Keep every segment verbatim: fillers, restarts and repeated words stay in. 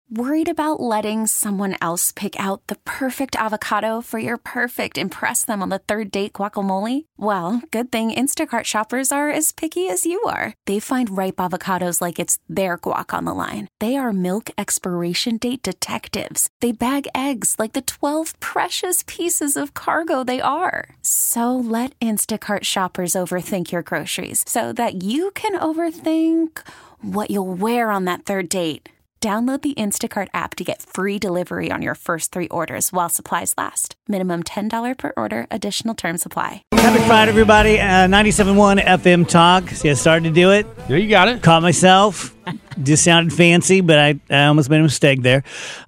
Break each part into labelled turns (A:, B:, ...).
A: Worried about letting someone else pick out the perfect avocado for your perfect impress them on the third date guacamole? Well, good thing Instacart shoppers are as picky as you are. They find ripe avocados like it's their guac on the line. They are milk expiration date detectives. They bag eggs like the twelve precious pieces of cargo they are. So let Instacart shoppers overthink your groceries so that you can overthink what you'll wear on that third date. Download the Instacart app to get free delivery on your first three orders while supplies last. Minimum ten dollars per order. Additional terms apply.
B: Happy Friday, everybody. Uh, ninety-seven point one F M Talk. See, I started to do it.
C: Yeah, you got it.
B: Caught myself. Just sounded fancy, but I, I almost made a mistake there.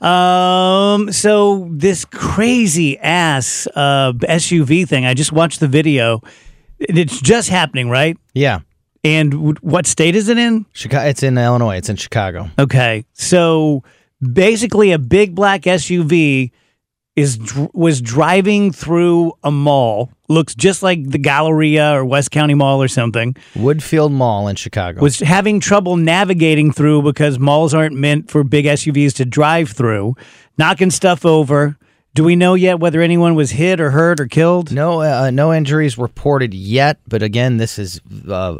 B: Um, so this crazy-ass uh, S U V thing, I just watched the video. It's just happening, right?
C: Yeah.
B: And w- what state is it in?
C: Chicago. It's in Illinois. It's in Chicago.
B: Okay, so basically, a big black S U V is was driving through a mall. Looks just like the Galleria or West County Mall or something.
C: Woodfield Mall in Chicago.
B: Was having trouble navigating through because malls aren't meant for big S U Vs to drive through. Knocking stuff over. Do we know yet whether anyone was hit or hurt or killed?
C: No, uh, no injuries reported yet. But again, this is uh,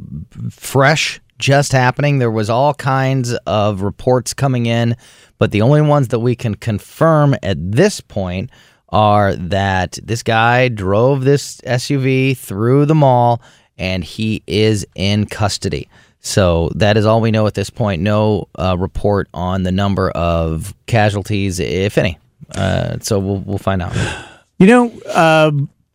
C: fresh, just happening. There was all kinds of reports coming in, but the only ones that we can confirm at this point are that this guy drove this S U V through the mall, and he is in custody. So that is all we know at this point. No uh, report on the number of casualties, if any. Uh, so we'll we'll find out.
B: You know, uh,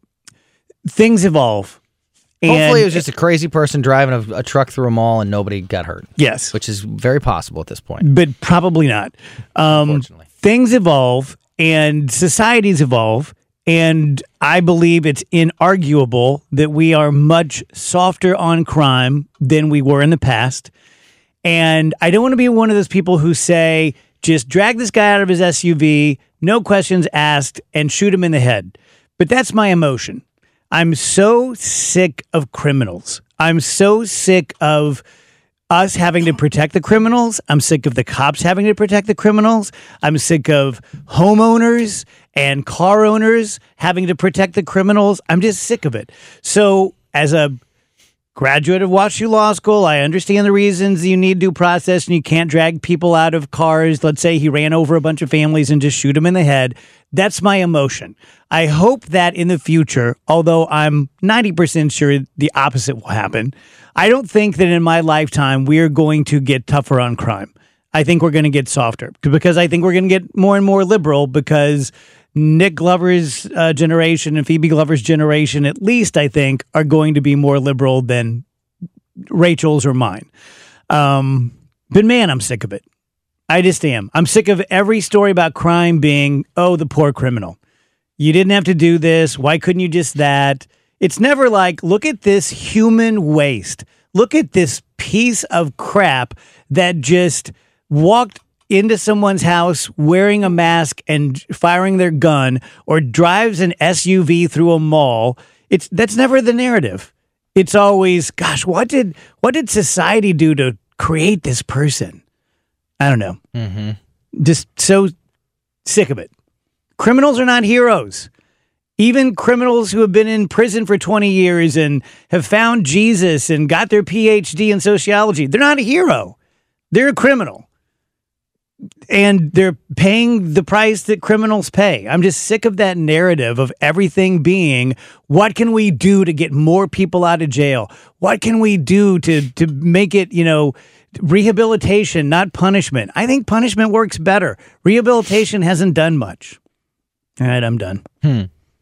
B: things evolve.
C: Hopefully, it was just a crazy person driving a, a truck through a mall and nobody got hurt.
B: Yes,
C: which is very possible at this point,
B: but probably not. Um,
C: Unfortunately,
B: things evolve and societies evolve, and I believe it's inarguable that we are much softer on crime than we were in the past. And I don't want to be one of those people who say, just drag this guy out of his S U V, no questions asked, and shoot him in the head. But that's my emotion. I'm so sick of criminals. I'm so sick of us having to protect the criminals. I'm sick of the cops having to protect the criminals. I'm sick of homeowners and car owners having to protect the criminals. I'm just sick of it. So as a graduate of WashU Law School, I understand the reasons you need due process and you can't drag people out of cars. Let's say he ran over a bunch of families and just shoot them in the head. That's my emotion. I hope that in the future, although I'm ninety percent sure the opposite will happen, I don't think that in my lifetime we're going to get tougher on crime. I think we're going to get softer because I think we're going to get more and more liberal because Nick Glover's uh, generation and Phoebe Glover's generation, at least, I think, are going to be more liberal than Rachel's or mine. Um, but man, I'm sick of it. I just am. I'm sick of every story about crime being, oh, the poor criminal. You didn't have to do this. Why couldn't you just that? It's never like, look at this human waste. Look at this piece of crap that just walked into someone's house wearing a mask and firing their gun, or drives an S U V through a mall. It's that's never the narrative. It's always, gosh, what did what did society do to create this person? I don't know.
C: Mm-hmm.
B: Just so sick of it. Criminals are not heroes. Even criminals who have been in prison for twenty years and have found Jesus and got their P H D in sociology, they're not a hero. They're a criminal. And they're paying the price that criminals pay. I'm just sick of that narrative of everything being, what can we do to get more people out of jail? What can we do to to make it, you know, rehabilitation, not punishment? I think punishment works better. Rehabilitation hasn't done much. All right, I'm done.
C: Hmm.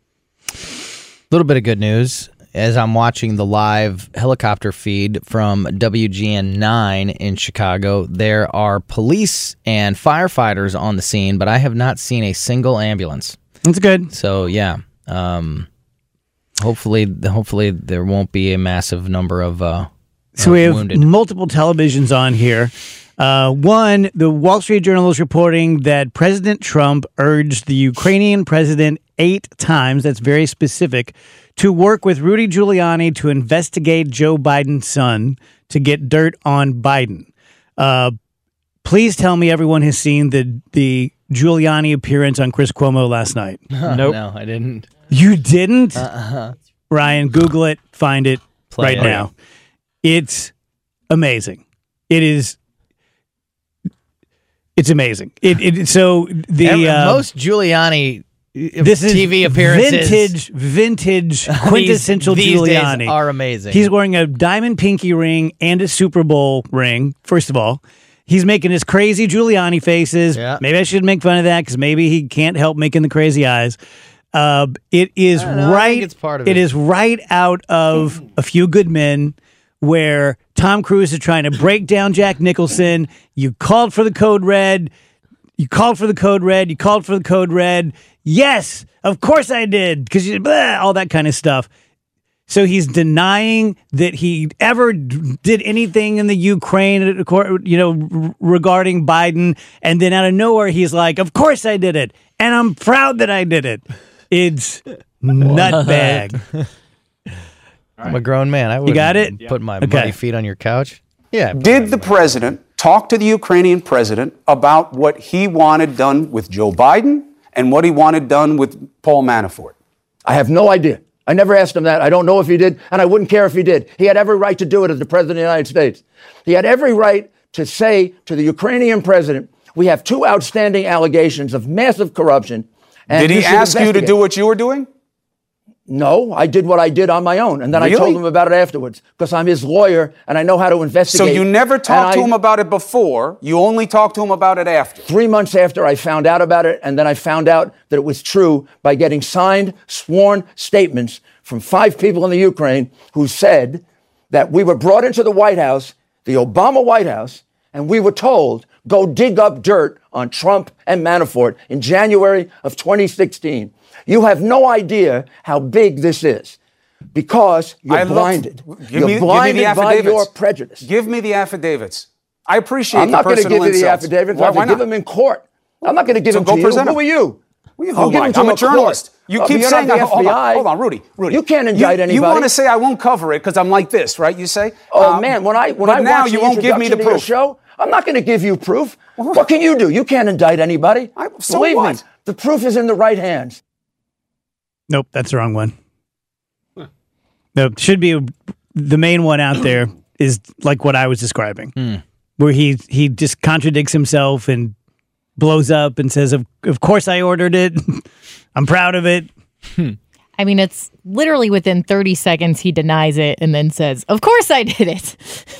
C: Little bit of good news. As I'm watching the live helicopter feed from W G N nine in Chicago, there are police and firefighters on the scene, but I have not seen a single ambulance.
B: That's good.
C: So, yeah. Um, hopefully, hopefully there won't be a massive number of uh,
B: So
C: uh,
B: we have
C: wounded.
B: multiple televisions on here. Uh, one, the Wall Street Journal is reporting that President Trump urged the Ukrainian president eight times, that's very specific, to work with Rudy Giuliani to investigate Joe Biden's son to get dirt on Biden. Uh, Please tell me everyone has seen the the Giuliani appearance on Chris Cuomo last night.
C: Nope. No, I didn't.
B: You didn't?
C: Uh-uh.
B: Ryan, Google it, find it
C: Play
B: right
C: it.
B: now. It's amazing. It is. It's amazing. It, it so the
C: Every,
B: uh,
C: most Giuliani
B: this
C: T V
B: is
C: appearances,
B: vintage, vintage, quintessential
C: these, these
B: Giuliani
C: days are amazing.
B: He's wearing a diamond pinky ring and a Super Bowl ring. First of all, he's making his crazy Giuliani faces.
C: Yeah.
B: Maybe I should make fun of that because maybe he can't help making the crazy eyes. Uh, it is
C: I don't know, I
B: right.
C: think it's part of
B: it
C: it.
B: is right out of A Few Good Men, where Tom Cruise is trying to break down Jack Nicholson. You called for the code red. You called for the code red. You called for the code red. Yes, of course I did, because all that kind of stuff. So he's denying that he ever d- did anything in the Ukraine, you know, r- regarding Biden, and then out of nowhere he's like, "Of course I did it, and I'm proud that I did it." It's nutbag.
C: I'm a grown man. I wouldn't
B: got it?
C: put my
B: Okay.
C: muddy feet on your couch. Yeah.
D: Did the president talk to the Ukrainian president about what he wanted done with Joe Biden and what he wanted done with Paul Manafort?
E: I have no idea. I never asked him that. I don't know if he did, and I wouldn't care if he did. He had every right to do it as the president of the United States. He had every right to say to the Ukrainian president, we have two outstanding allegations of massive corruption. And
D: Did he
E: should
D: ask you to
E: investigate.
D: do what you were doing?
E: No, I did what I did on my own, and then I
D: Really?
E: told him about it afterwards because I'm his lawyer and I know how to
D: So
E: investigate.
D: you never talked
E: And
D: to
E: I-
D: him about it before. You only talked to him about it after.
E: Three months after I found out about it, and then I found out that it was true by getting signed, sworn statements from five people in the Ukraine who said that we were brought into the White House, the Obama White House, and we were told, go dig up dirt on Trump and Manafort in January of twenty sixteen. You have no idea how big this is because you're
D: I looked-
E: blinded.
D: Give
E: You're
D: me- give me the
E: blinded by
D: affidavits.
E: your prejudice.
D: Give me the affidavits. I appreciate
E: I'm
D: the
E: not going to
D: personal
E: give you the
D: insults.
E: affidavits.
D: Why,
E: I have
D: why
E: to give
D: not?
E: them in court. I'm not going to give
D: So
E: them
D: go
E: to you.
D: present
E: Who
D: them.
E: are you?
D: Who
E: I'll give
D: am I?
E: them to
D: I'm a
E: court.
D: journalist. You
E: Oh,
D: keep
E: you're
D: saying,
E: not the
D: I- hold
E: F B
D: on,
E: I.
D: hold on, Rudy, Rudy.
E: You can't indict
D: you,
E: anybody.
D: You want to say I won't cover it because I'm like this, right? You say?
E: Oh
D: Um,
E: man, when I when
D: but
E: I
D: now
E: watch
D: you
E: the
D: won't give me the
E: introduction to your
D: proof.
E: show, I'm not going to give you proof. What can you do? You can't indict anybody.
D: I- so
E: Believe
D: what?
E: me, the proof is in the right hands.
B: Nope, that's the wrong one. No, should be a, the main one out there is like what I was describing,
C: Hmm.
B: where he he just contradicts himself and blows up and says, "Of of course I ordered it. I'm proud of it."
F: I mean, it's literally within thirty seconds he denies it and then says, "Of course I did it."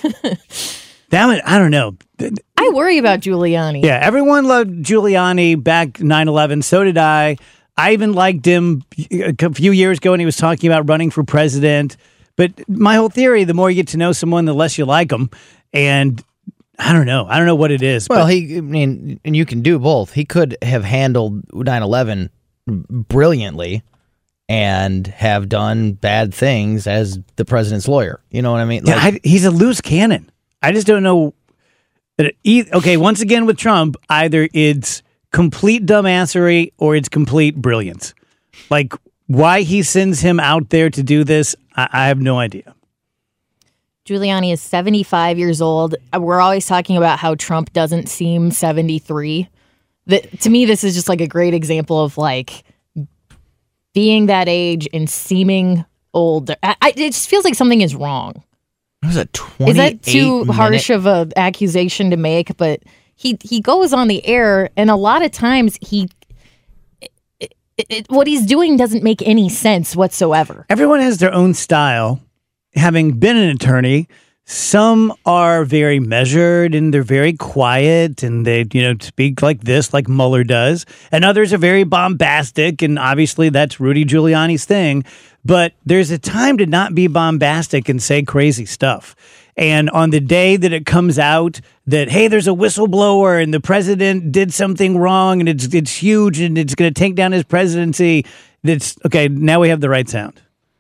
B: Damn it, I don't know.
F: I worry about Giuliani.
B: Yeah, everyone loved Giuliani back nine eleven. So did I. I even liked him a few years ago when he was talking about running for president. But my whole theory, the more you get to know someone, the less you like them. And I don't know. I don't know what it is.
C: Well,
B: but
C: he, I mean, and you can do both. He could have handled nine eleven brilliantly and have done bad things as the president's lawyer. You know what I mean?
B: yeah, I, he's a loose cannon. I just don't know. That it, e- okay, once again with Trump, either it's complete dumbassery or it's complete brilliance. Like, why he sends him out there to do this, I, I have no idea.
F: Giuliani is seventy-five years old. We're always talking about how Trump doesn't seem seventy-three. That, to me, this is just like a great example of like being that age and seeming old. I, I, it just feels like something is wrong.
C: It was a twenty-eight
F: Is that too harsh
C: minute-
F: of an accusation to make? But he he goes on the air, and a lot of times he it, it, what he's doing doesn't make any sense whatsoever.
B: Everyone has their own style. Having been an attorney, some are very measured and they're very quiet and they, you know, speak like this, like Mueller does. And others are very bombastic. And obviously that's Rudy Giuliani's thing. But there's a time to not be bombastic and say crazy stuff. And on the day that it comes out that, hey, there's a whistleblower and the president did something wrong and it's it's huge and it's going to take down his presidency, that's okay. Now we have the right sound.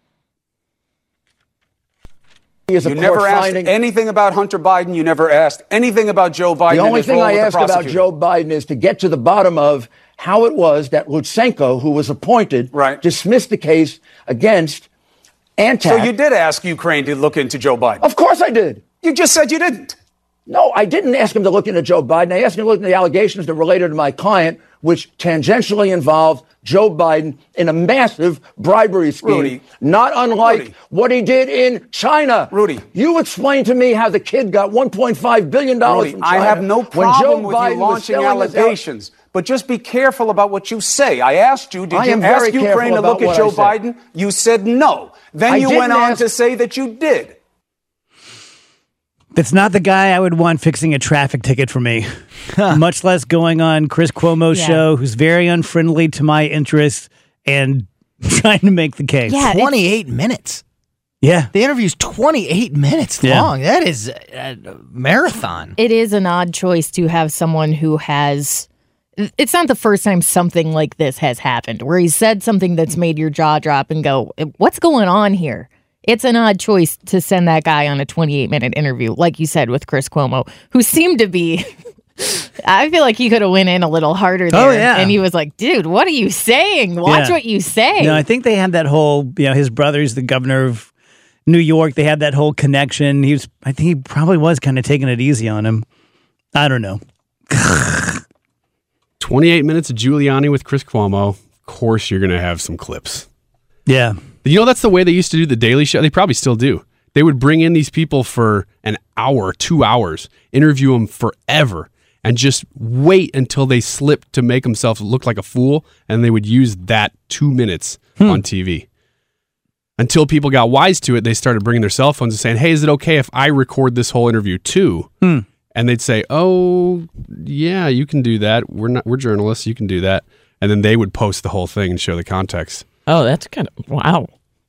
E: He is a
D: You never
E: court
D: asked
E: finding.
D: anything about Hunter Biden. You never asked anything about Joe Biden.
E: The
D: and
E: only
D: his
E: thing
D: role
E: I
D: with the
E: asked about
D: prosecutor.
E: Joe Biden is to get to the bottom of how it was that Lutsenko, who was appointed,
D: Right.
E: dismissed the case against Antak.
D: So you did ask Ukraine to look into Joe Biden.
E: Of course I did.
D: You just said you didn't.
E: No, I didn't ask him to look into Joe Biden. I asked him to look into the allegations that related to my client, which tangentially involved Joe Biden in a massive bribery scheme,
D: Rudy.
E: not unlike
D: Rudy.
E: what he did in China.
D: Rudy.
E: You explain to me how the kid got one point five billion dollars
D: Rudy,
E: from China.
D: I have no
E: when
D: problem
E: Joe
D: with
E: Biden
D: you
E: was
D: launching
E: selling us out-
D: allegations, but just be careful about what you say. I asked you, did
E: I
D: you
E: am
D: ask
E: very careful
D: Ukraine to
E: about
D: look at
E: what
D: Joe
E: I said.
D: Biden? You said no. Then
E: I
D: you
E: didn't
D: went on
E: ask-
D: to say that you did.
B: That's not the guy I would want fixing a traffic ticket for me, much less going on Chris Cuomo's
F: Yeah.
B: show, who's very unfriendly to my interests and trying to make the case.
F: Yeah, it's-
C: twenty-eight minutes.
B: Yeah.
C: The interview's twenty-eight minutes
B: Yeah.
C: long. That is a, a marathon.
F: It is an odd choice to have someone who has. It's not the first time something like this has happened, where he said something that's made your jaw drop and go, "What's going on here?" It's an odd choice to send that guy on a twenty-eight minute interview, like you said with Chris Cuomo, who seemed to be. I feel like he could have went in a little harder there.
B: Oh, yeah.
F: And he was like, "Dude, what are you saying? Watch
B: Yeah.
F: what you say."
B: No, I think they had that whole, you know, his brother's the governor of New York. They had that whole connection. He was, I think he probably was kind of taking it easy on him. I don't know.
G: twenty-eight minutes of Giuliani with Chris Cuomo. Of course, you're going to have some clips.
B: Yeah.
G: You know, that's the way they used to do the Daily Show. They probably still do. They would bring in these people for an hour, two hours, interview them forever, and just wait until they slipped to make themselves look like a fool, and they would use that two minutes
B: Hmm.
G: on T V. Until people got wise to it, they started bringing their cell phones and saying, "Hey, is it okay if I record this whole interview too?"
B: Hmm.
G: And they'd say, "Oh, yeah, you can do that. We're not. We're journalists. You can do that." And then they would post the whole thing and show the context.
H: Oh, that's kind of wow.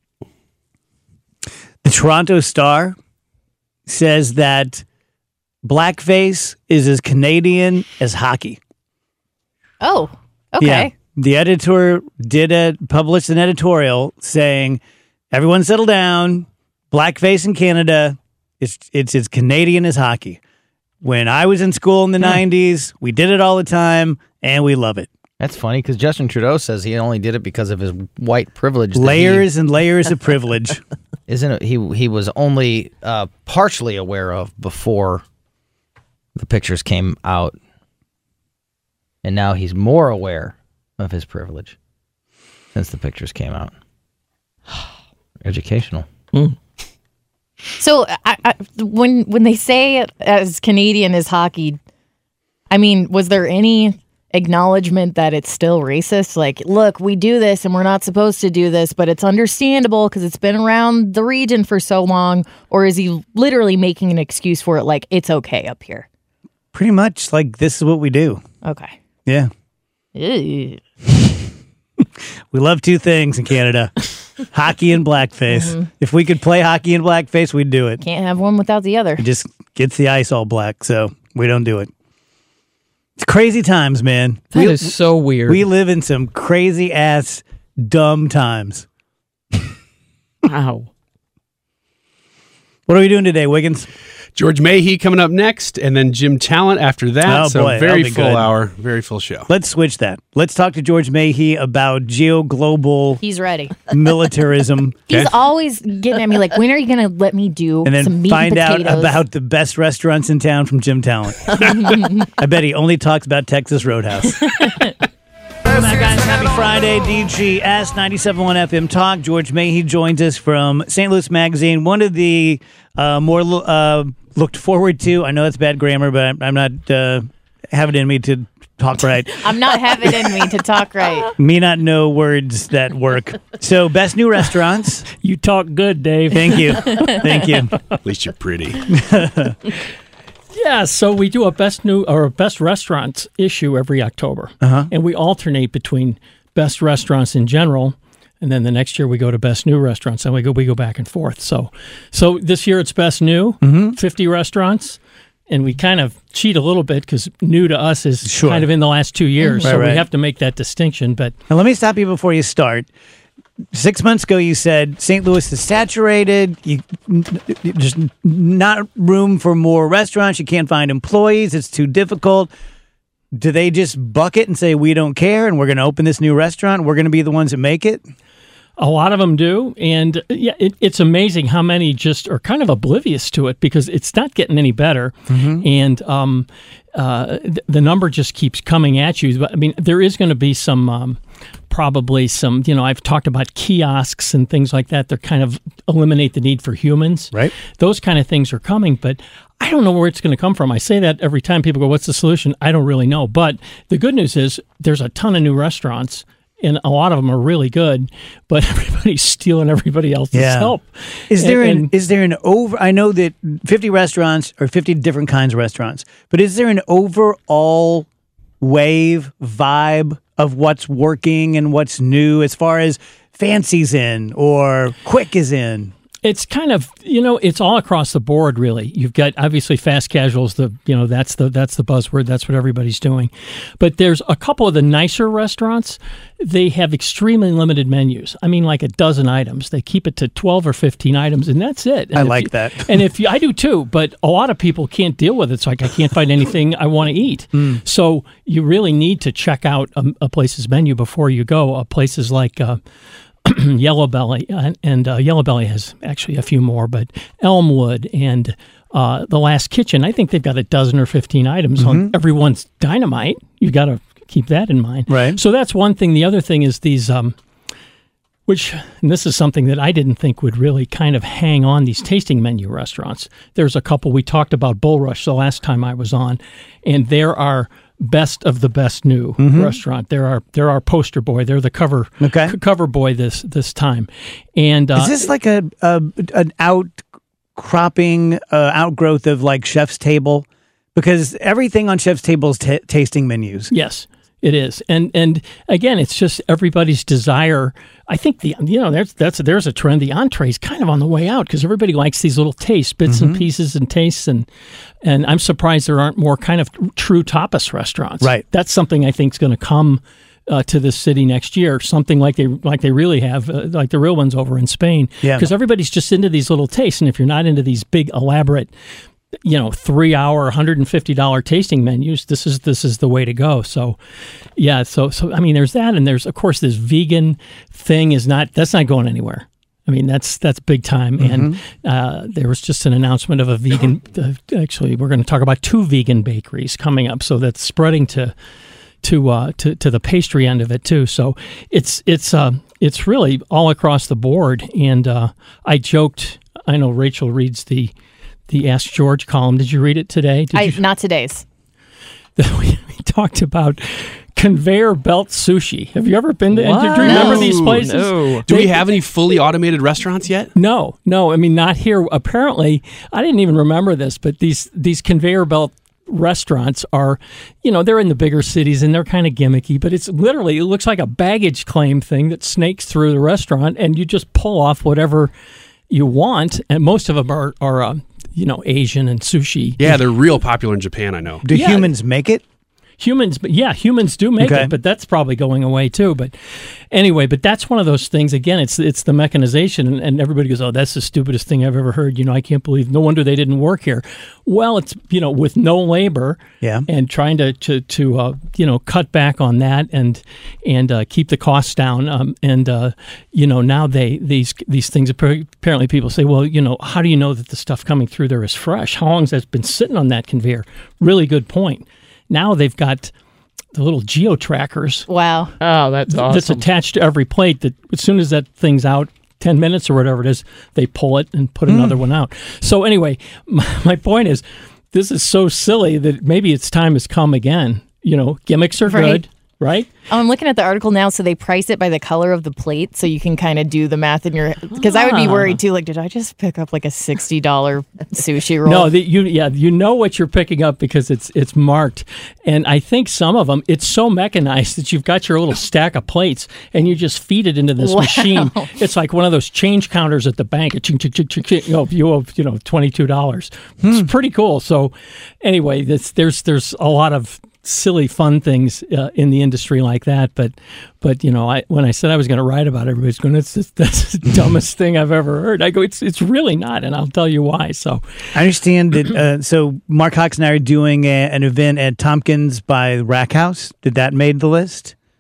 B: The Toronto Star says that blackface is as Canadian as hockey.
F: Oh, okay.
B: Yeah. The editor did a published an editorial saying, "Everyone settle down. Blackface in Canada, it's it's as Canadian as hockey. When I was in school in the nineties, we did it all the time, and we love it.
C: That's funny because Justin Trudeau says he only did it because of his white privilege. that
B: Layers and layers of privilege."
C: he, isn't it? He he was only uh, partially aware of before the pictures came out, and now he's more aware of his privilege since the pictures came out. Educational.
F: So I, I, when when they say as Canadian as hockey, I mean, was there any acknowledgement that it's still racist? Like, look, we do this and we're not supposed to do this, but it's understandable because it's been around the region for so long? Or is he literally making an excuse for it, like it's okay up here?
B: Pretty much like this is what we do.
F: Okay.
B: Yeah.
F: Ew.
B: We love two things in Canada. Hockey and blackface.
F: Mm-hmm.
B: If we could play hockey and blackface, we'd do it.
F: Can't have one without the other.
B: It just gets the ice all black, so we don't do it. It's crazy times, man.
H: That
B: we,
H: is so weird.
B: We live in some crazy ass dumb times.
H: Wow.
B: What are we doing today, Wiggins?
G: George Mahey coming up next, and then Jim Talent after that.
B: Oh,
G: so
B: boy,
G: very
B: that'll be
G: full
B: good.
G: hour, very full show.
B: Let's switch that. Let's talk to George Mahey about geo-global
F: He's ready.
B: militarism.
F: He's
G: Okay.
F: always getting at me like, when are you going to let me do
B: And
F: some
B: then
F: meat
B: find
F: and
B: out
F: potatoes?
B: about the best restaurants in town from Jim Talent. I bet he only talks about Texas Roadhouse. Welcome back, guys. Happy Friday. D G S ninety-seven point one F M Talk. George Mahey joins us from Saint Louis Magazine. One of the uh, more uh, looked forward to. I know that's bad grammar, but I'm, I'm not uh, having it in me to talk right.
F: I'm not having it in me to talk right.
B: Me not know words that work. So, best new restaurants.
H: You talk good, Dave.
B: Thank you. Thank you.
G: At least you're pretty.
H: Yeah, so we do a best new or a best restaurants issue every October,
B: Uh-huh.
H: and we alternate between best restaurants in general, and then the next year we go to best new restaurants, and we go we go back and forth. So, so this year it's best new,
B: Mm-hmm.
H: fifty restaurants, and we kind of cheat a little bit because new to us is
B: Sure.
H: kind of in the last two years,
B: Right,
H: so
B: right.
H: we have to make that distinction. But
B: Now, let me stop you before you start. Six months ago, you said Saint Louis is saturated. You just not room for more restaurants. You can't find employees. It's too difficult. Do they just buck it and say we don't care and we're going to open this new restaurant? We're going to be the ones that make it.
H: A lot of them do, and yeah, it, it's amazing how many just are kind of oblivious to it because it's not getting any better, mm-hmm. and um, uh, th- the number just keeps coming at you. But I mean, there is going to be some, um, probably some. You know, I've talked about kiosks and things like that. They're kind of eliminate the need for humans,
B: right?
H: Those kind of things are coming, but I don't know where it's going to come from. I say that every time people go, "What's the solution?" I don't really know, but the good news is there's a ton of new restaurants. And a lot of them are really good, but everybody's stealing everybody else's
B: yeah.
H: help.
B: Is
H: and,
B: there an
H: and,
B: is there an over? I know that fifty restaurants or fifty different kinds of restaurants, but is there an overall wave vibe of what's working and what's new as far as Fancy's in or Quick is in?
H: It's kind of, you know, it's all across the board, really. You've got obviously fast casuals, the you know that's the that's the buzzword. That's what everybody's doing. But there's a couple of the nicer restaurants. They have extremely limited menus. I mean, like a dozen items. They keep it to twelve or fifteen items, and that's it. And
B: I
H: if
B: like
H: you,
B: that.
H: And if you, I do too, but a lot of people can't deal with it. It's like I can't find anything I want to eat. Mm. So you really need to check out a, a place's menu before you go. Uh, places like. Uh, Yellow Belly, and, and uh, Yellow Belly has actually a few more, but Elmwood and uh, The Last Kitchen, I think they've got a dozen or fifteen items mm-hmm. on everyone's dynamite. You've got to keep that in mind.
B: Right.
H: So that's one thing. The other thing is these, um, which, and this is something that I didn't think would really kind of hang on, these tasting menu restaurants. There's a couple, we talked about Bull Rush the last time I was on, and there are best of the best new mm-hmm. restaurant. They're our they're our poster boy. They're the cover
B: okay.
H: c- cover boy this this time. And uh,
B: is this like a, a an outcropping uh, outgrowth of like Chef's Table? Because everything on Chef's Table is t- tasting menus.
H: Yes. It is, and and again, it's just everybody's desire. I think the you know there's that's there's a trend. The entree is kind of on the way out because everybody likes these little tastes, bits mm-hmm. and pieces and tastes, and and I'm surprised there aren't more kind of true tapas restaurants.
B: Right,
H: that's something I think is going to come uh, to this city next year. Something like they like they really have, uh, like the real ones over in Spain.
B: Yeah,
H: because everybody's just into these little tastes, and if you're not into these big elaborate, you know, three-hour, one hundred fifty dollars tasting menus, this is this is the way to go. So, yeah, so so I mean, there's that, and there's of course this vegan thing is not that's not going anywhere. I mean, that's that's big time. Mm-hmm. And uh, there was just an announcement of a vegan. Uh, actually, we're going to talk about two vegan bakeries coming up, so that's spreading to to uh, to to the pastry end of it too. So it's it's uh, it's really all across the board. And uh, I joked. I know Rachel reads the. The Ask George column. Did you read it today? Did
F: I,
H: you?
F: Not today's.
H: we, we talked about conveyor belt sushi. Have you ever been to?
F: What?
H: Do you remember
F: No,
H: these places?
F: No.
G: Do we have any fully automated restaurants yet?
H: No, no. I mean, not here. Apparently, I didn't even remember this, but these these conveyor belt restaurants are, you know, they're in the bigger cities and they're kind of gimmicky, but it's literally, it looks like a baggage claim thing that snakes through the restaurant, and you just pull off whatever you want, and most of them are are. Uh, you know, Asian and sushi.
G: Yeah, they're real popular in Japan, I know.
B: Do
H: yeah.
B: humans make it?
H: Humans, yeah, humans do make
B: okay.
H: it, but that's probably going away too. But anyway, but that's one of those things. Again, it's it's the mechanization, and, and everybody goes, "Oh, that's the stupidest thing I've ever heard." You know, I can't believe. No wonder they didn't work here. Well, it's you know, with no labor,
B: yeah,
H: and trying to to to uh, you know cut back on that and and uh, keep the costs down. Um, and uh, you know, now they these these things apparently people say, well, you know, how do you know that the stuff coming through there is fresh? How long has that been sitting on that conveyor? Really good point. Now they've got the little geo trackers.
F: Wow.
I: Oh, that's awesome.
H: That's attached to every plate that as soon as that thing's out, ten minutes or whatever it is, they pull it and put mm. another one out. So anyway, my, my point is, this is so silly that maybe its time has come again. You know, gimmicks are
F: right.
H: good, right?
F: Oh, I'm looking at the article now, so they price it by the color of the plate, so you can kind of do the math in your head. Because ah. I would be worried too. Like, did I just pick up like a sixty dollars sushi roll?
H: No, the, you yeah, you know what you're picking up because it's it's marked, and I think some of them it's so mechanized that you've got your little stack of plates and you just feed it into this
F: wow.
H: machine. It's like one of those change counters at the bank. Ching, ching, ching, ching, ching, you know, you owe you know twenty-two dollars. Hmm. It's pretty cool. So anyway, this, there's there's a lot of silly fun things uh, in the industry like that, but but you know, I when I said I was going to write about it, everybody's going, "It's just, that's the dumbest thing I've ever heard." I go, "It's it's really not," and I'll tell you why. So
B: I understand that. Uh, so Mark Hawks and I are doing a, an event at Tompkins by Rack House. Did that made the list?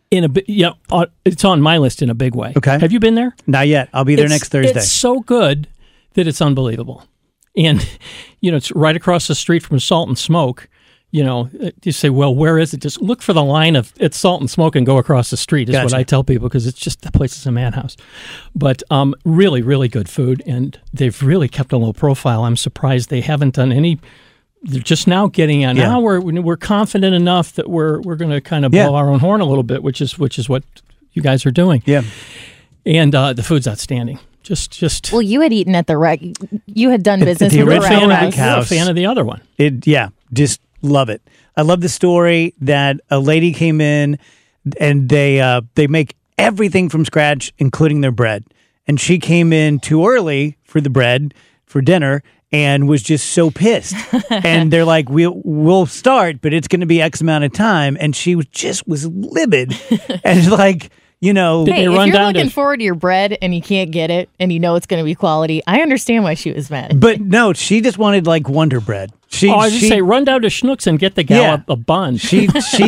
H: in a bit, yeah, uh, it's on my list in a big way.
B: Okay.
H: Have you been there?
B: Not yet. I'll be there
H: It's-
B: next Thursday.
H: It's so good that it's unbelievable. And, you know, it's right across the street from Salt and Smoke. You know, you say, well, where is it? Just look for the line of it's Salt and Smoke and go across the street is
B: Gotcha.
H: what I tell people, because it's just, the place is a madhouse. But um, really, really good food. And they've really kept a low profile. I'm surprised they haven't done any. They're just now getting on.
B: Yeah.
H: Now we're we're confident enough that we're we're going to kind of blow
B: Yeah.
H: our own horn a little bit, which is which is what you guys are doing.
B: yeah.
H: And uh, the food's outstanding. Just just
F: Well, you had eaten at the rec. You had done business
B: the
F: with the
B: original
F: rec
B: Rack
F: house.
B: House.
H: a fan of the other one.
B: It yeah, just love it. I love the story that a lady came in and they uh, they make everything from scratch, including their bread. And she came in too early for the bread for dinner and was just so pissed. And they're like, "We'll we'll start, but it's going to be X amount of time." And she was just was livid and like. You know,
H: Did
F: Hey,
H: they
F: if
H: run
F: you're
H: down
F: looking
H: to-
F: forward to your bread and you can't get it and you know it's going to be quality, I understand why she was mad.
B: but no, she just wanted like Wonder Bread. She,
H: Oh, I was
B: she,
H: just say, run down to Schnucks and get the gal
B: Yeah.
H: a, a bun.
B: She, she,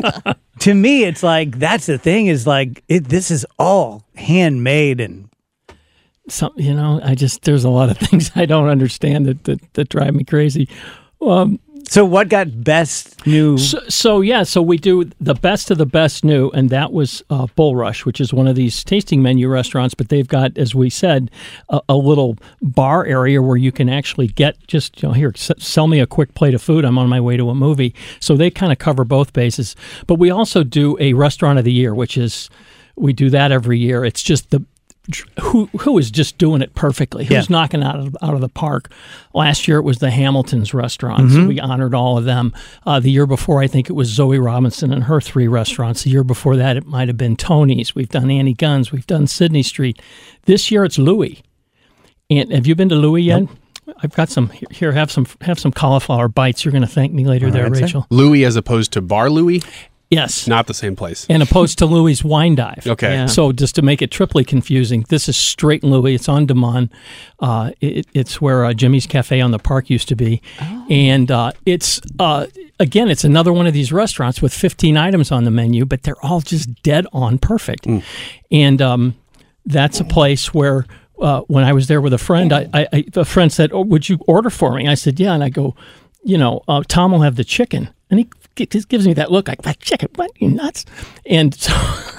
B: to me, it's like that's the thing is like it. This is all handmade and
H: Some, you know, I just there's a lot of things I don't understand that that, that drive me crazy. Um,
B: so. What got best new?
H: so, so yeah, so we do the best of the best new, and that was uh, Bull Rush, which is one of these tasting menu restaurants. But they've got, as we said, a, a little bar area where you can actually get just you know here s- sell me a quick plate of food. I'm on my way to a movie. So they kind of cover both bases. But we also do a restaurant of the year, which is we do that every year. It's just the who who is just doing it perfectly, who's
B: Yeah.
H: knocking out of out of the park. Last year it was the Hamilton's restaurants.
B: Mm-hmm.
H: We honored all of them. Uh, the year before, I think it was Zoe Robinson and her three restaurants. The year before that, it might have been Tony's. We've done Annie Gunn's. We've done Sydney Street. This year it's Louis. And have you been to Louis yet?
B: Nope.
H: I've got some here. Have some have some cauliflower bites. You're going to thank me later, there,
B: right, sir.
H: Rachel.
G: Louis as opposed to Bar Louis,
H: Yes.
G: not the same place.
H: And opposed to Louis' Wine Dive.
G: Okay. Yeah.
H: So just to make it triply confusing, this is straight Louis. It's on Demond. Uh, it, it's where uh, Jimmy's Cafe on the Park used to be. And uh, it's, uh, again, it's another one of these restaurants with fifteen items on the menu, but they're all just dead on perfect. And um, that's a place where uh, when I was there with a friend, I, I, I, a friend said, "Oh, would you order for me?" I said, "Yeah." And I go, you know, uh, Tom will have the chicken. And he g- g- gives me that look like, like chicken, what, you nuts? And so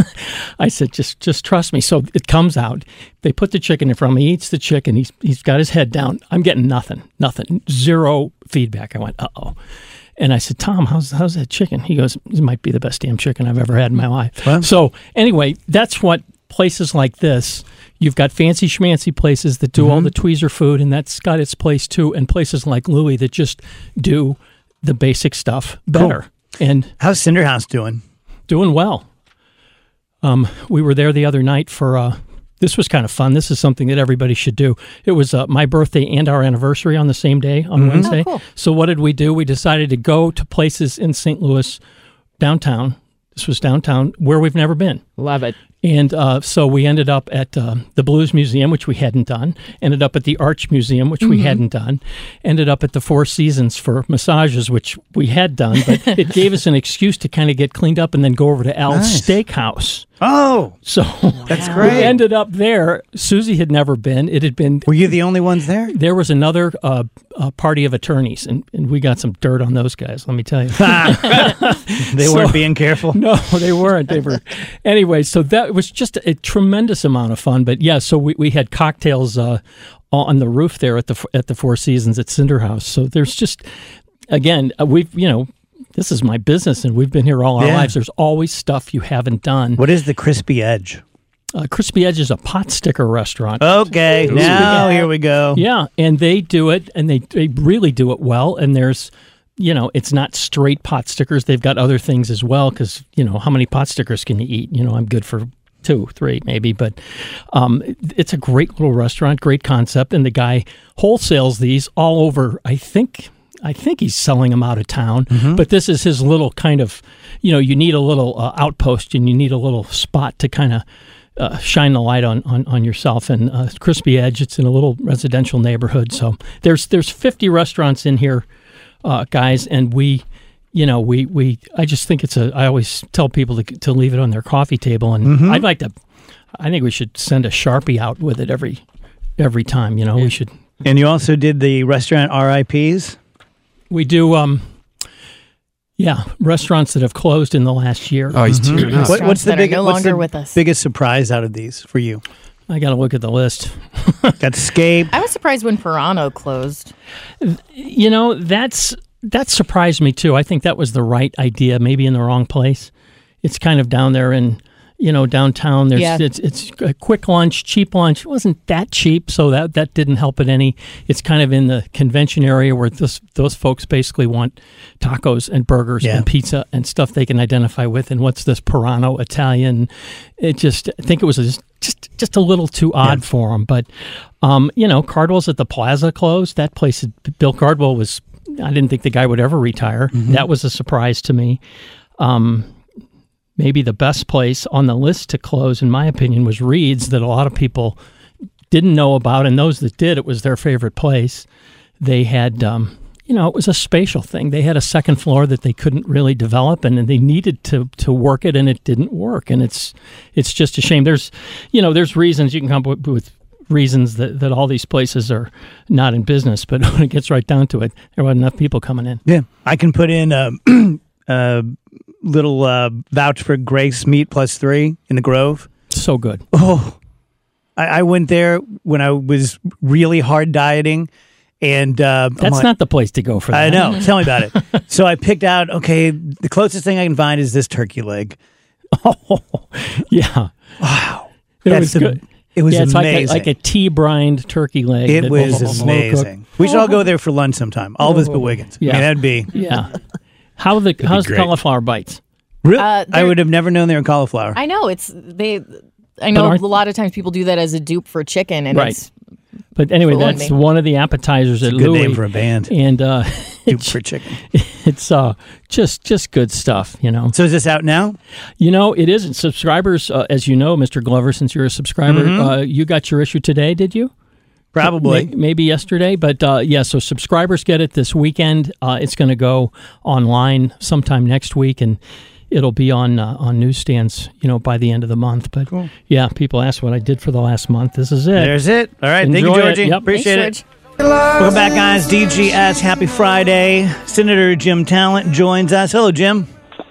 H: I said, just just trust me. So it comes out. They put the chicken in front of me. He eats the chicken. He's He's got his head down. I'm getting nothing, nothing, zero feedback. I went, uh-oh. And I said, Tom, how's how's that chicken? He goes, it might be the best damn chicken I've ever had in my life.
B: Well.
H: So anyway, that's what places like this, you've got fancy schmancy places that do all the tweezer food, and that's got its place too, and places like Louis that just do the basic stuff better. And
B: How's Cinder House doing?
H: doing well. Um, we were there the other night for, uh, this was kind of fun. This is something that everybody should do. It was uh, my birthday and our anniversary on the same day on Wednesday.
F: Oh, cool.
H: So what did we do? We decided to go to places in Saint Louis, downtown. This was downtown, where we've never been.
I: Love it.
H: And uh, so we ended up at uh, the Blues Museum, which we hadn't done, ended up at the Arch Museum, which we hadn't done, ended up at the Four Seasons for massages, which we had done, but it gave us an excuse to kind of get cleaned up and then go over to Al's
B: Nice.
H: Steakhouse.
B: Oh,
H: So
B: that's
H: we
B: great.
H: ended up there. Susie had never been. It had been,
B: Were you the only ones there?
H: there was another uh, uh, party of attorneys, and, and we got some dirt on those guys, let me tell you.
B: They
H: So-
B: weren't being careful.
H: No, they weren't. They were. Anyway, so that was just a tremendous amount of fun. But yeah, so we, we had cocktails uh, on the roof there at the at the Four Seasons at Cinder House. So there's just, again, uh, we've, you know, this is my business and we've been here all our
B: Yeah.
H: lives. There's always stuff you haven't done.
B: What is the Crispy Edge?
H: Uh, Crispy Edge is a pot sticker restaurant.
B: Okay, now here we go.
H: Yeah, and they do it, and they, they really do it well. And there's, you know, it's not straight pot stickers. They've got other things as well because, you know, how many pot stickers can you eat? You know, I'm good for two, three maybe. But um, it's a great little restaurant, great concept. And the guy wholesales these all over, I think... I think he's selling them out of town, but this is his little kind of, you know, you need a little uh, outpost and you need a little spot to kind of uh, shine the light on, on, on yourself. And uh, Crispy Edge, it's in a little residential neighborhood. So there's there's fifty restaurants in here, uh, guys, and we you know, we, we I just think it's a. I always tell people to to leave it on their coffee table, and
B: Mm-hmm.
H: I'd like to. I think we should send a Sharpie out with it every every time. You know, we should.
B: And you also did the restaurant R I Ps?
H: We do. Um, yeah, restaurants that have closed in the last year.
G: Oh, he's tearing up.
B: What, what's the,
F: that are
B: big,
F: no
B: what's
F: longer
B: the
F: with us.
B: biggest surprise out of these for you?
H: I got to look at the list.
B: Got Scape.
F: I was surprised when Pirano closed.
H: You know, that's that surprised me too. I think that was the right idea, maybe in the wrong place. It's kind of down there in, you know, downtown. There's
F: Yeah.
H: it's it's a quick lunch, cheap lunch. It wasn't that cheap, so that that didn't help it any. It's kind of in the convention area where this, those folks basically want tacos and burgers
B: Yeah.
H: and pizza and stuff they can identify with. And what's this Pirano Italian? It just I think it was just just, just a little too odd
B: Yeah.
H: for them. But um, you know, Cardwell's at the Plaza closed. That place, Bill Cardwell was. I didn't think the guy would ever retire.
B: Mm-hmm.
H: That was a surprise to me. Um, maybe the best place on the list to close, in my opinion, was Reed's, that a lot of people didn't know about, and those that did, it was their favorite place. They had, um, you know, it was a spatial thing. They had a second floor that they couldn't really develop, and they needed to to work it, and it didn't work. And it's it's just a shame. There's, you know, there's reasons you can come up with, with reasons that, that all these places are not in business, but when it gets right down to it, there weren't enough people coming in.
B: Yeah. I can put in a, a little uh, vouch for Grace Meat Plus Three in the Grove.
H: So good.
B: Oh, I, I went there when I was really hard dieting. And uh, I'm
H: That's
B: like,
H: not the place to go for that.
B: I know. Tell me about it. So I picked out, okay, the closest thing I can find is this turkey leg.
H: Oh, yeah.
B: Wow.
H: It
B: That's
H: was
B: the-
H: good.
B: It was
H: yeah, it's
B: amazing.
H: like a, like a tea-brined turkey leg.
B: It
H: that
B: was
H: slow
B: amazing.
H: cooked.
B: We should all go there for lunch sometime. All of us but Wiggins.
H: Yeah.
B: I mean, that'd be...
H: Yeah. How the how's the
G: great.
H: cauliflower bites?
B: Really?
F: Uh,
B: I
F: they're-
B: would have never known they were cauliflower.
F: I know it's they. I know
H: aren't-
F: a lot of times people do that as a dupe for chicken, and
H: Right.
F: it's
H: But anyway,
F: Fooling
H: that's
F: me.
H: one of the appetizers at
B: Good
H: Louis.
B: name for a band.
H: And uh,
B: Dupe
H: it's,
B: for chicken.
H: it's uh, just just good stuff, you know.
B: So is this out now?
H: You know, it isn't. Subscribers, uh, as you know, Mister Glover, since you're a subscriber,
B: Mm-hmm.
H: uh, you got your issue today, did you?
B: Probably.
H: May- Maybe yesterday, but uh, yeah, so subscribers get it this weekend. Uh, it's going to go online sometime next week, and it'll be on uh, on newsstands, you know, by the end of the month. But yeah, people ask what I did for the last month. This is it.
B: There's it. All right. Thank you,
H: Enjoy it.
B: Georgie.
H: Yep.
B: Appreciate
F: Thanks,
B: it.
F: George.
B: Welcome back, guys. D G S. Happy Friday. Senator Jim Talent joins us. Hello, Jim.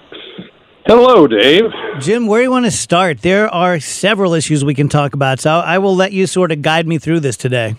I: Hello, Dave.
B: Jim, where do you want to start? There are several issues we can talk about, so I will let you sort of guide me through this today.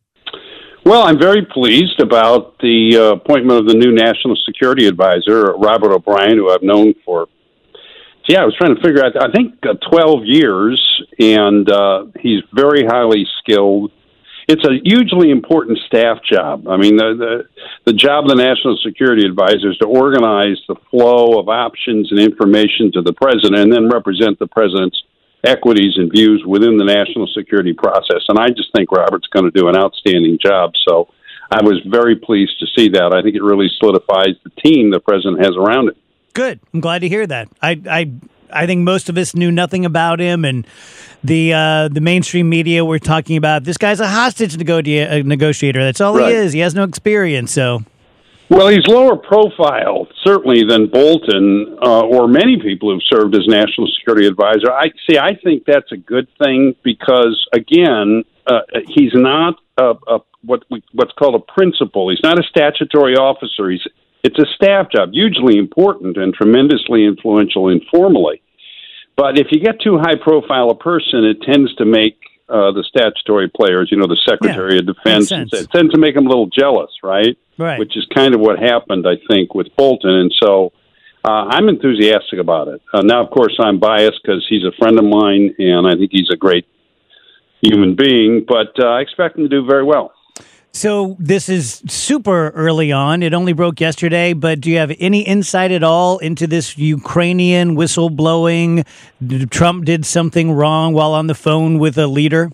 I: Well, I'm very pleased about the uh, appointment of the new National Security Advisor, Robert O'Brien, who I've known for, yeah, I was trying to figure out, I think uh, twelve years, and uh, he's very highly skilled. It's a hugely important staff job. I mean, the, the the job of the National Security Advisor is to organize the flow of options and information to the president and then represent the president's equities and views within the national security process. And I just think Robert's going to do an outstanding job. So I was very pleased to see that. I think it really solidifies the team the president has around it.
B: Good. I'm glad to hear that. I I, I think most of us knew nothing about him, and the uh, the mainstream media were talking about this guy's a hostage nego- a negotiator. That's all
I: Right.
B: he is. He has no experience. So
I: Well, he's lower profile, certainly, than Bolton uh, or many people who've served as national security advisor. I see. I think that's a good thing because, again, uh, he's not a, a what we, what's called a principal. He's not a statutory officer. He's it's a staff job, hugely important and tremendously influential informally. But if you get too high profile a person, it tends to make uh, the statutory players, you know, the Secretary
B: Yeah,
I: of Defense,
B: makes sense.
I: it tends to make them a little jealous, right?
B: right.
I: Which is kind of what happened, I think, with Bolton. And so uh, I'm enthusiastic about it. Uh, now, of course, I'm biased because he's a friend of mine, and I think he's a great human being, but uh, I expect him to do very well.
B: So this is super early on. It only broke yesterday, but do you have any insight at all into this Ukrainian whistleblowing? Did Trump did something wrong while on the phone with a leader?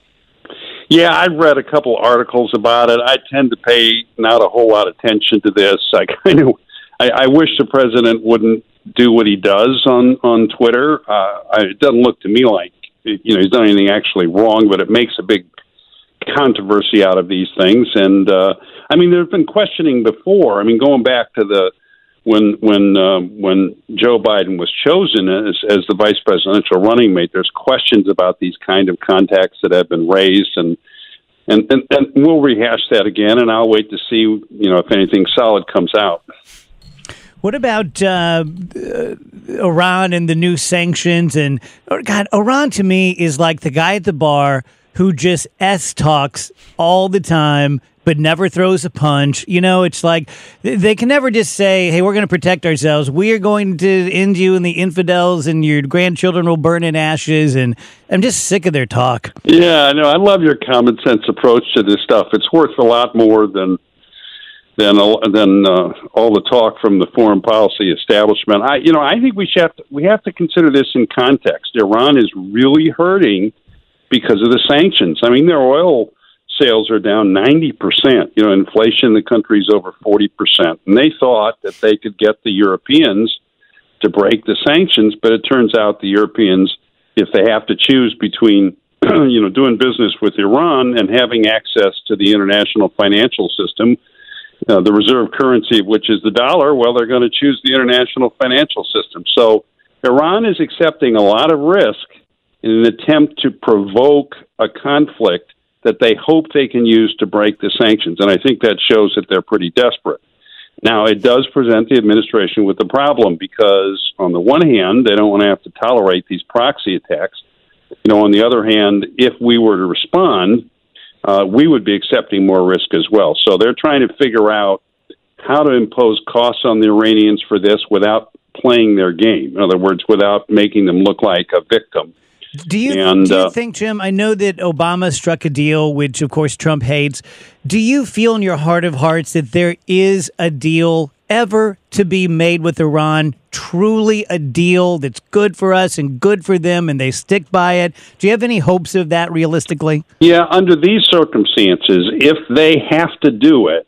I: Yeah, I've read a couple articles about it. I tend to pay not a whole lot of attention to this. I kind of, I, I wish the president wouldn't do what he does on on Twitter. Uh, I, it doesn't look to me like you know he's done anything actually wrong, but it makes a big controversy out of these things. And uh, I mean, there's been questioning before. I mean, going back to the when when um, when Joe Biden was chosen as, as the vice presidential running mate, there's questions about these kind of contacts that have been raised, and and, and, and we'll rehash that again, and I'll wait to see, you know, if anything solid comes out.
B: What about uh, Iran and the new sanctions? And oh God, Iran to me is like the guy at the bar who just S talks all the time, but never throws a punch. You know, it's like they can never just say, hey, we're going to protect ourselves. We are going to end you and the infidels, and your grandchildren will burn in ashes. And I'm just sick of their talk.
I: Yeah, I know. I love your common sense approach to this stuff. It's worth a lot more than than than uh, all the talk from the foreign policy establishment. I, you know, I think we should have to, we have to consider this in context. Iran is really hurting because of the sanctions. I mean, their oil sales are down ninety percent. You know, inflation in the country is over forty percent. And they thought that they could get the Europeans to break the sanctions, but it turns out the Europeans, if they have to choose between, you know, doing business with Iran and having access to the international financial system, uh, the reserve currency, which is the dollar, well, they're going to choose the international financial system. So Iran is accepting a lot of risk in an attempt to provoke a conflict that they hope they can use to break the sanctions. And I think that shows that they're pretty desperate. Now, it does present the administration with a problem because, on the one hand, they don't want to have to tolerate these proxy attacks. You know, on the other hand, if we were to respond, uh, we would be accepting more risk as well. So they're trying to figure out how to impose costs on the Iranians for this without playing their game. In other words, without making them look like a victim.
B: Do you,
I: and,
B: do you
I: uh,
B: think, Jim, I know that Obama struck a deal, which, of course, Trump hates. Do you feel in your heart of hearts that there is a deal ever to be made with Iran, truly a deal that's good for us and good for them, and they stick by it? Do you have any hopes of that realistically?
I: Yeah, under these circumstances, if they have to do it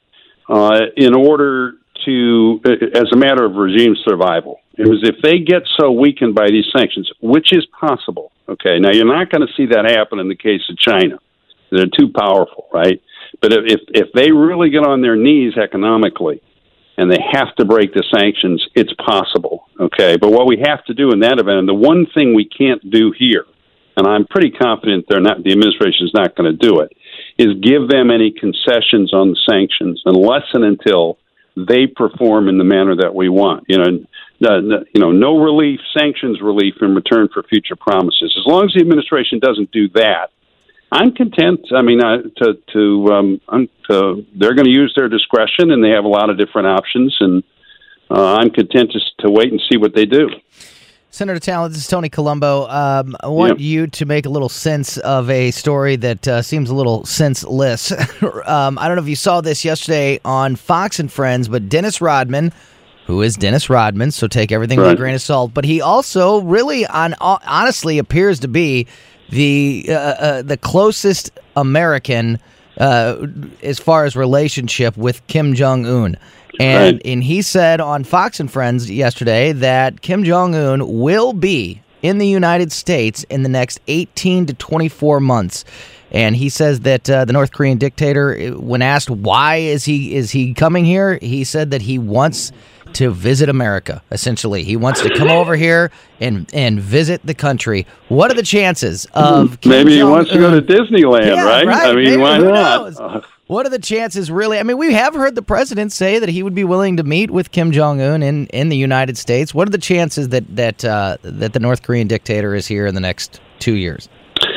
I: uh, in order to, as a matter of regime survival, it was if they get so weakened by these sanctions, which is possible. Okay, now you're not going to see that happen in the case of China. They're too powerful, right? But if if they really get on their knees economically and they have to break the sanctions, it's possible. Okay, but what we have to do in that event, and the one thing we can't do here, and I'm pretty confident they're not, the administration is not going to do it, is give them any concessions on the sanctions unless and until they perform in the manner that we want. You know. No, no, you know, no relief, sanctions relief in return for future promises. As long as the administration doesn't do that, I'm content. I mean, uh, to to, um, I'm to they're going to use their discretion, and they have a lot of different options, and uh, I'm content to, to wait and see what they do.
C: Senator Talent, this is Tony Colombo. Um, I want yeah. you to make a little sense of a story that uh, seems a little senseless. um, I don't know if you saw this yesterday on Fox and Friends, but Dennis Rodman, who is Dennis Rodman, so take everything right with a grain of salt. But he also really, on honestly, appears to be the uh, uh, the closest American uh, as far as relationship with Kim Jong-un. And, right. and he said on Fox and Friends yesterday that Kim Jong-un will be in the United States in the next eighteen to twenty-four months. And he says that uh, the North Korean dictator, when asked why is he is he coming here, he said that he wants to visit America, essentially. He wants to come over here and and visit the country. What are the chances of Kim
I: Maybe he
C: Jong-un?
I: wants to go to Disneyland,
C: yeah,
I: right?
C: right?
I: I mean,
C: Maybe,
I: why
C: who
I: not?
C: Knows? What are the chances, really? I mean, we have heard the president say that he would be willing to meet with Kim Jong-un in, in the United States. What are the chances that that uh, that the North Korean dictator is here in the next two years?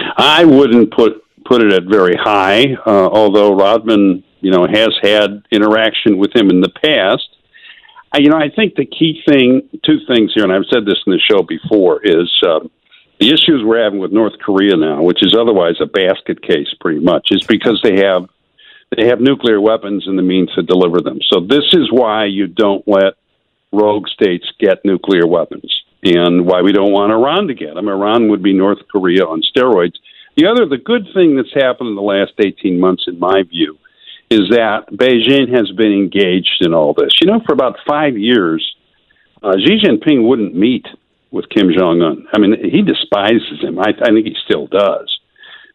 I: I wouldn't put put it at very high, uh, although Rodman, you know, has had interaction with him in the past. I, you know, I think the key thing, two things here, and I've said this in the show before, is uh, the issues we're having with North Korea now, which is otherwise a basket case pretty much, is because they have they have nuclear weapons and the means to deliver them. So this is why you don't let rogue states get nuclear weapons, and why we don't want Iran to get them. Iran would be North Korea on steroids. The other, the good thing that's happened in the last eighteen months, in my view, is that Beijing has been engaged in all this. You know, for about five years, uh, Xi Jinping wouldn't meet with Kim Jong-un. I mean, he despises him. I, I think he still does.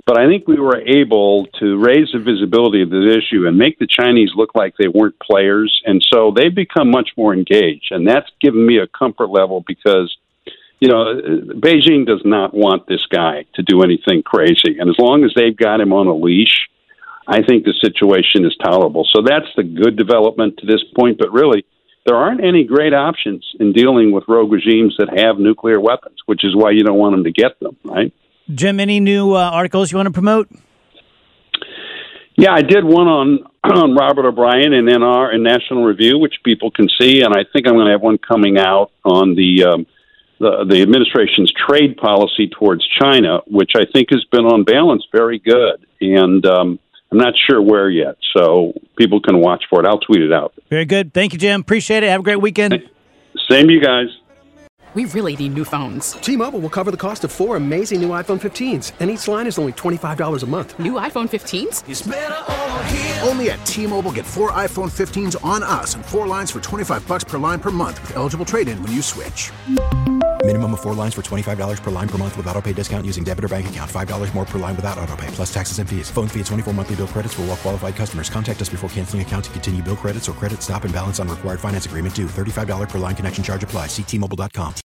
I: But I think we were able to raise the visibility of this issue and make the Chinese look like they weren't players. And so they've become much more engaged. And that's given me a comfort level because, you know, Beijing does not want this guy to do anything crazy. And as long as they've got him on a leash, I think the situation is tolerable. So that's the good development to this point. But really, there aren't any great options in dealing with rogue regimes that have nuclear weapons, which is why you don't want them to get them, right?
B: Jim, any new uh, articles you want to promote?
I: Yeah, I did one on, on Robert O'Brien in N R in National Review, which people can see, and I think I'm going to have one coming out on the, um, the the administration's trade policy towards China, which I think has been on balance very good, and um, I'm not sure where yet, so people can watch for it. I'll tweet it out.
B: Very good. Thank you, Jim. Appreciate it. Have a great weekend.
I: Same to you guys.
J: We really need new phones.
K: T-Mobile will cover the cost of four amazing new iPhone fifteens, and each line is only twenty-five dollars a month.
J: New iPhone fifteens?
K: It's better over here.
L: Only at T-Mobile, get four iPhone fifteens on us and four lines for twenty-five dollars per line per month with eligible trade-in when you switch.
M: Minimum of four lines for twenty-five dollars per line per month with autopay discount using debit or bank account. five dollars more per line without autopay, plus taxes and fees. Phone fee at twenty-four monthly bill credits for well-qualified customers. Contact us before canceling account to continue bill credits or credit stop and balance on required finance agreement due. thirty-five dollars per line connection charge applies. See T Mobile dot com.